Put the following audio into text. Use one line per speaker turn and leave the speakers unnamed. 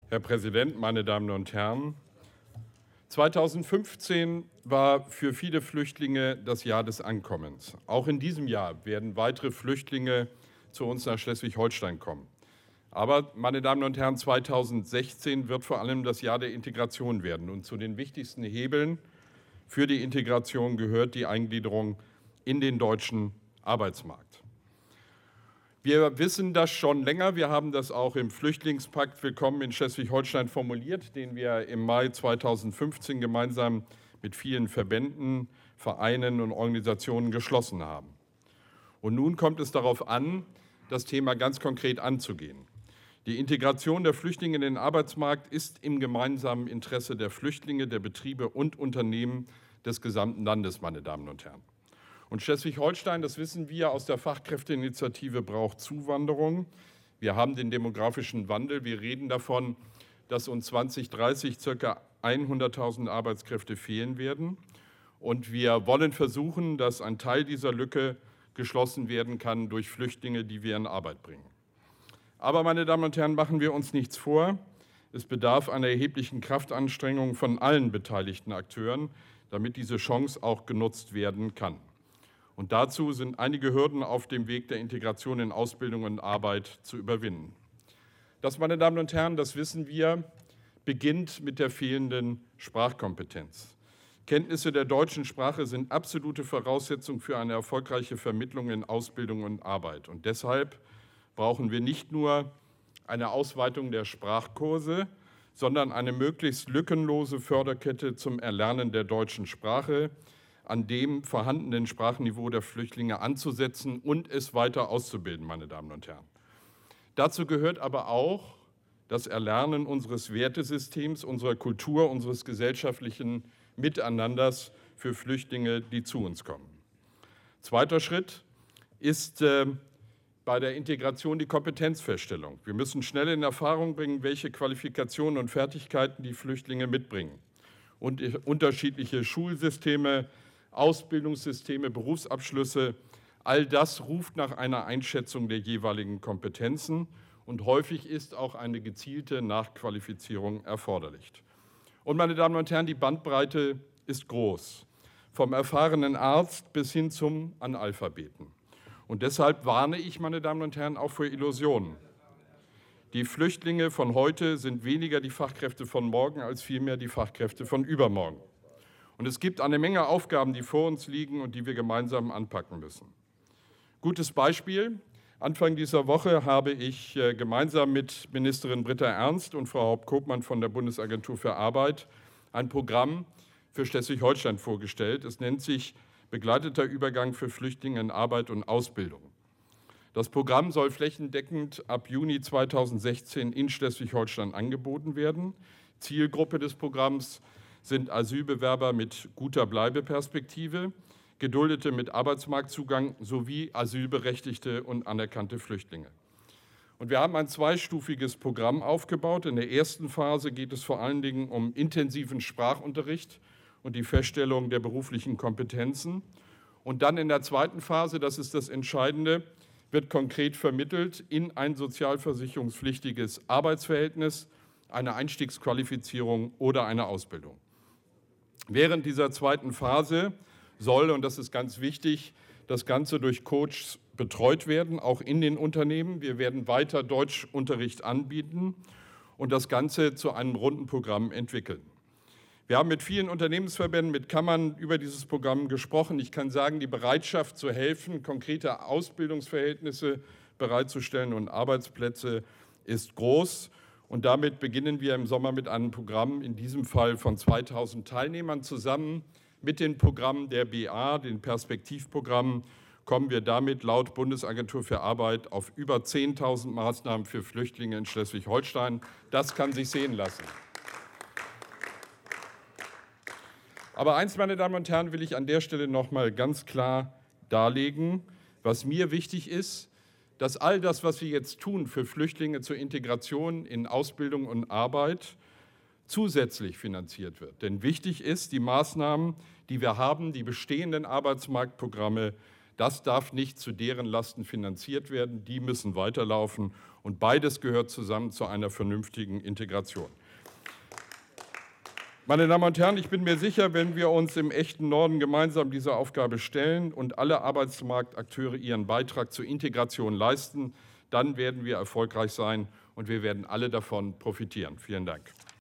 Herr Präsident, meine Damen und Herren! 2015 war für viele Flüchtlinge das Jahr des Ankommens. Auch in diesem Jahr werden weitere Flüchtlinge zu uns nach Schleswig-Holstein kommen. Aber, meine Damen und Herren, 2016 wird vor allem das Jahr der Integration werden. Und zu den wichtigsten Hebeln für die Integration gehört die Eingliederung in den deutschen Arbeitsmarkt. Wir wissen das schon länger. Wir haben das auch im Flüchtlingspakt Willkommen in Schleswig-Holstein formuliert, den wir im Mai 2015 gemeinsam mit vielen Verbänden, Vereinen und Organisationen geschlossen haben. Und nun kommt es darauf an, das Thema ganz konkret anzugehen. Die Integration der Flüchtlinge in den Arbeitsmarkt ist im gemeinsamen Interesse der Flüchtlinge, der Betriebe und Unternehmen des gesamten Landes, meine Damen und Herren. Und Schleswig-Holstein, das wissen wir aus der Fachkräfteinitiative, braucht Zuwanderung. Wir haben den demografischen Wandel. Wir reden davon, dass uns 2030 ca. 100.000 Arbeitskräfte fehlen werden. Und wir wollen versuchen, dass ein Teil dieser Lücke geschlossen werden kann durch Flüchtlinge, die wir in Arbeit bringen. Aber, meine Damen und Herren, machen wir uns nichts vor. Es bedarf einer erheblichen Kraftanstrengung von allen beteiligten Akteuren, damit diese Chance auch genutzt werden kann. Und dazu sind einige Hürden auf dem Weg der Integration in Ausbildung und Arbeit zu überwinden. Das, meine Damen und Herren, das wissen wir, beginnt mit der fehlenden Sprachkompetenz. Kenntnisse der deutschen Sprache sind absolute Voraussetzung für eine erfolgreiche Vermittlung in Ausbildung und Arbeit. Und deshalb brauchen wir nicht nur eine Ausweitung der Sprachkurse, sondern eine möglichst lückenlose Förderkette zum Erlernen der deutschen Sprache, an dem vorhandenen Sprachniveau der Flüchtlinge anzusetzen und es weiter auszubilden, meine Damen und Herren. Dazu gehört aber auch das Erlernen unseres Wertesystems, unserer Kultur, unseres gesellschaftlichen Miteinanders für Flüchtlinge, die zu uns kommen. Zweiter Schritt ist bei der Integration die Kompetenzfeststellung. Wir müssen schnell in Erfahrung bringen, welche Qualifikationen und Fertigkeiten die Flüchtlinge mitbringen. Und unterschiedliche Schulsysteme, Ausbildungssysteme, Berufsabschlüsse, all das ruft nach einer Einschätzung der jeweiligen Kompetenzen. Und häufig ist auch eine gezielte Nachqualifizierung erforderlich. Und, meine Damen und Herren, die Bandbreite ist groß, vom erfahrenen Arzt bis hin zum Analphabeten. Und deshalb warne ich, meine Damen und Herren, auch vor Illusionen. Die Flüchtlinge von heute sind weniger die Fachkräfte von morgen als vielmehr die Fachkräfte von übermorgen. Und es gibt eine Menge Aufgaben, die vor uns liegen und die wir gemeinsam anpacken müssen. Gutes Beispiel: Anfang dieser Woche habe ich gemeinsam mit Ministerin Britta Ernst und Frau Haupt-Kopmann von der Bundesagentur für Arbeit ein Programm für Schleswig-Holstein vorgestellt. Es nennt sich Begleiteter Übergang für Flüchtlinge in Arbeit und Ausbildung. Das Programm soll flächendeckend ab Juni 2016 in Schleswig-Holstein angeboten werden. Zielgruppe des Programms sind Asylbewerber mit guter Bleibeperspektive, Geduldete mit Arbeitsmarktzugang sowie asylberechtigte und anerkannte Flüchtlinge. Und wir haben ein zweistufiges Programm aufgebaut. In der ersten Phase geht es vor allen Dingen um intensiven Sprachunterricht und die Feststellung der beruflichen Kompetenzen. Und dann in der zweiten Phase, das ist das Entscheidende, wird konkret vermittelt in ein sozialversicherungspflichtiges Arbeitsverhältnis, eine Einstiegsqualifizierung oder eine Ausbildung. Während dieser zweiten Phase soll, und das ist ganz wichtig, das Ganze durch Coaches betreut werden, auch in den Unternehmen. Wir werden weiter Deutschunterricht anbieten und das Ganze zu einem runden Programm entwickeln. Wir haben mit vielen Unternehmensverbänden, mit Kammern über dieses Programm gesprochen. Ich kann sagen, die Bereitschaft zu helfen, konkrete Ausbildungsverhältnisse bereitzustellen und Arbeitsplätze ist groß. Und damit beginnen wir im Sommer mit einem Programm, in diesem Fall von 2000 Teilnehmern zusammen. Mit den Programmen der BA, den Perspektivprogrammen, kommen wir damit laut Bundesagentur für Arbeit auf über 10.000 Maßnahmen für Flüchtlinge in Schleswig-Holstein. Das kann sich sehen lassen. Aber eins, meine Damen und Herren, will ich an der Stelle noch mal ganz klar darlegen. Was mir wichtig ist, dass all das, was wir jetzt tun für Flüchtlinge zur Integration in Ausbildung und Arbeit, zusätzlich finanziert wird. Denn wichtig ist, die Maßnahmen, die wir haben, die bestehenden Arbeitsmarktprogramme, Das darf nicht zu deren Lasten finanziert werden. Die müssen weiterlaufen. Und beides gehört zusammen zu einer vernünftigen Integration. Meine Damen und Herren, ich bin mir sicher, wenn wir uns im echten Norden gemeinsam dieser Aufgabe stellen und alle Arbeitsmarktakteure ihren Beitrag zur Integration leisten, dann werden wir erfolgreich sein und wir werden alle davon profitieren. Vielen Dank.